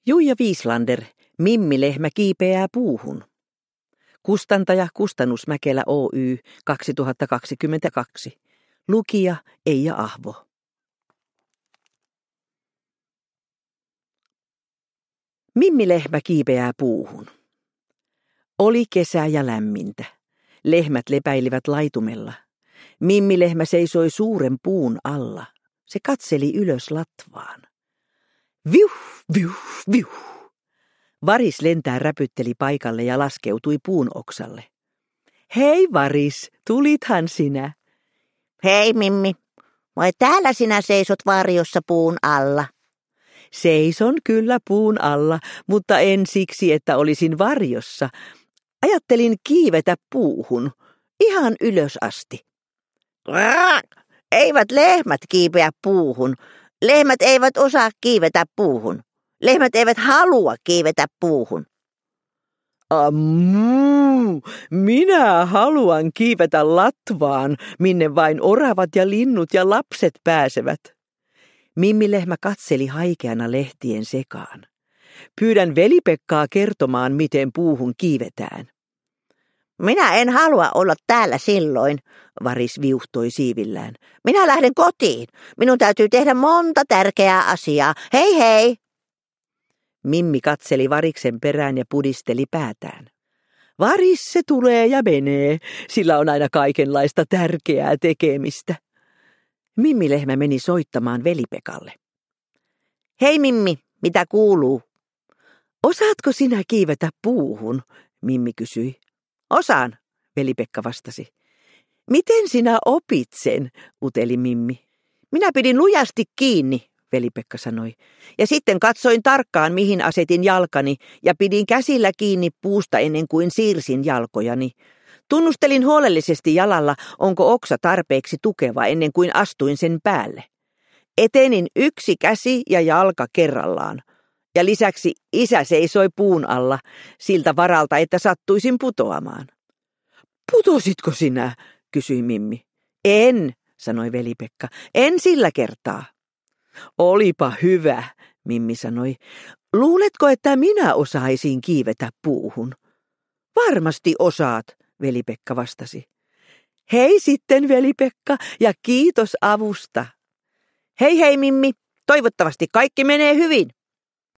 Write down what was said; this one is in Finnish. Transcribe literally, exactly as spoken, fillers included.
Juija Wieslander, Mimmi-lehmä kiipeää puuhun. Kustantaja Kustannus Mäkelä Oy kaksituhattakaksikymmentäkaksi. Lukija Eija Ahvo. Mimmi-lehmä kiipeää puuhun. Oli kesä ja lämmintä. Lehmät lepäilivät laitumella. Mimmi-lehmä seisoi suuren puun alla. Se katseli ylös latvaan. Viuh, viuh, viuh. Varis lentää räpytteli paikalle ja laskeutui puun oksalle. Hei Varis, tulithan sinä? Hei Mimmi, vai täällä sinä seisot varjossa puun alla? Seison kyllä puun alla, mutta en siksi, että olisin varjossa. Ajattelin kiivetä puuhun, ihan ylös asti. Rrrr, eivät lehmät kiipeä puuhun. Lehmät eivät osaa kiivetä puuhun. Lehmät eivät halua kiivetä puuhun. Ammuu, minä haluan kiivetä latvaan, minne vain oravat ja linnut ja lapset pääsevät. Mimmi-lehmä katseli haikeana lehtien sekaan. Pyydän Veli-Pekkaa kertomaan, miten puuhun kiivetään. Minä en halua olla täällä silloin, Varis viuhtoi siivillään. Minä lähden kotiin. Minun täytyy tehdä monta tärkeää asiaa. Hei hei! Mimmi katseli Variksen perään ja pudisteli päätään. Varis se tulee ja menee, sillä on aina kaikenlaista tärkeää tekemistä. Mimmi-lehmä meni soittamaan Veli-Pekalle. Hei Mimmi, mitä kuuluu? Osaatko sinä kiivetä puuhun? Mimmi kysyi. Osaan, Veli-Pekka vastasi. Miten sinä opit sen? Uteli Mimmi. Minä pidin lujasti kiinni, Veli-Pekka sanoi. Ja sitten katsoin tarkkaan, mihin asetin jalkani, ja pidin käsillä kiinni puusta ennen kuin siirsin jalkojani. Tunnustelin huolellisesti jalalla, onko oksa tarpeeksi tukeva ennen kuin astuin sen päälle. Etenin yksi käsi ja jalka kerrallaan. Ja lisäksi isä seisoi puun alla, siltä varalta, että sattuisin putoamaan. Putositko sinä? Kysyi Mimmi. En, sanoi Veli-Pekka, en sillä kertaa. Olipa hyvä, Mimmi sanoi. Luuletko, että minä osaisin kiivetä puuhun? Varmasti osaat, Veli-Pekka vastasi. Hei sitten, Veli-Pekka, ja kiitos avusta. Hei hei Mimmi, toivottavasti kaikki menee hyvin.